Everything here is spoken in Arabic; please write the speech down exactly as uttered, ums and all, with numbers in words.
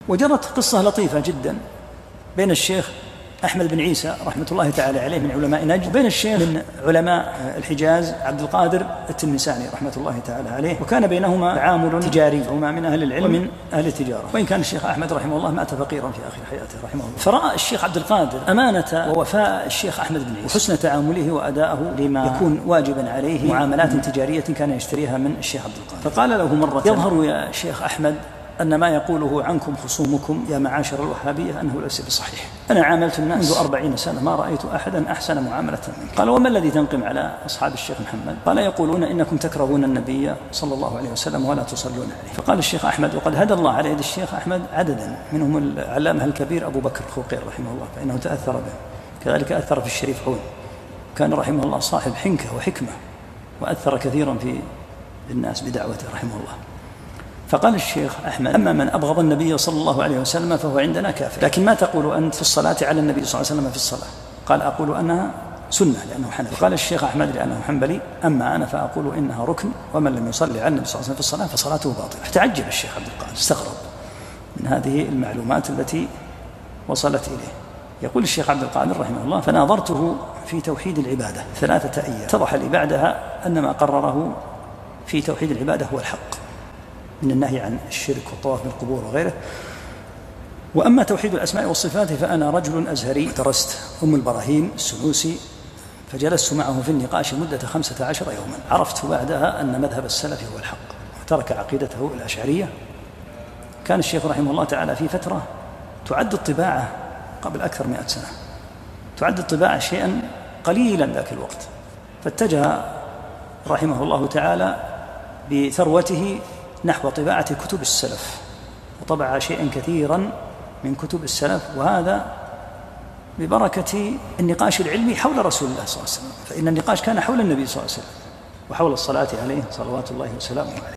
وجرت قصة لطيفة جدا بين الشيخ أحمد بن عيسى رحمة الله تعالى عليه من علماء نجد وبين الشيخ من علماء الحجاز عبد القادر التلمساني رحمة الله تعالى عليه، وكان بينهما تعامل تجاري، هما من أهل العلم ومن أهل التجارة، وإن كان الشيخ أحمد رحمه الله مات فقيرا في آخر حياته رحمه الله. فرأى الشيخ عبد القادر أمانة ووفاء الشيخ أحمد بن عيسى وحسن تعامله وأداءه لما يكون واجبا عليه معاملات تجارية كان يشتريها من الشيخ عبد القادر. فقال له مرة: يظهر يا شيخ أحمد أن ما يقوله عنكم خصومكم يا معاشر الوهابية أنه ليس بصحيح. أنا عاملت الناس منذ أربعين سنة ما رأيت أحدا أحسن معاملة منك. قال: وما الذي تنقم على أصحاب الشيخ محمد؟ قال: يقولون إنكم تكرهون النبي صلى الله عليه وسلم ولا تصلون عليه. فقال الشيخ أحمد: وقد هدى الله على يد الشيخ أحمد عددا منهم العلامة الكبير أبو بكر الخوقير رحمه الله فإنه تأثر به، كذلك أثر في الشريف حون، كان رحمه الله صاحب حنكة وحكمة وأثر كثيرا في الناس بدعوته رحمه الله. فقال الشيخ أحمد: أما من أبغض النبي صلى الله عليه وسلم فهو عندنا كافر، لكن ما تقول أنت في الصلاة على النبي صلى الله عليه وسلم في الصلاة؟ قال: أقول أنها سنة لأنه حنفي. قال الشيخ أحمد لأنه حنبلي: أما أنا فأقول إنها ركن، ومن لم يصلي على النبي صلى الله عليه وسلم في الصلاة فصلاته باطلة. فتعجب الشيخ عبد القادر، استغرب من هذه المعلومات التي وصلت إليه. يقول الشيخ عبد القادر رحمه الله: فناظرته في توحيد العبادة ثلاثة أيام، اتضح لي بعدها أن ما قرره في توحيد العبادة هو الحق من النهي عن الشرك والطواف بالقبور وغيره. وأما توحيد الأسماء والصفات فأنا رجل أزهري درست أم البراهيم السنوسي، فجلست معه في النقاش مدة خمسة عشر يوما، عرفت بعدها أن مذهب السلف هو الحق وترك عقيدته الأشعرية. كان الشيخ رحمه الله تعالى في فترة تعد الطباعة قبل أكثر مئة سنة، تعد الطباعة شيئا قليلا ذاك الوقت، فاتجه رحمه الله تعالى بثروته نحو طباعة كتب السلف، وطبع شيئا كثيرا من كتب السلف، وهذا ببركة النقاش العلمي حول رسول الله صلى الله عليه وسلم، فإن النقاش كان حول النبي صلى الله عليه وسلم وحول الصلاة عليه صلوات الله وسلامه عليه.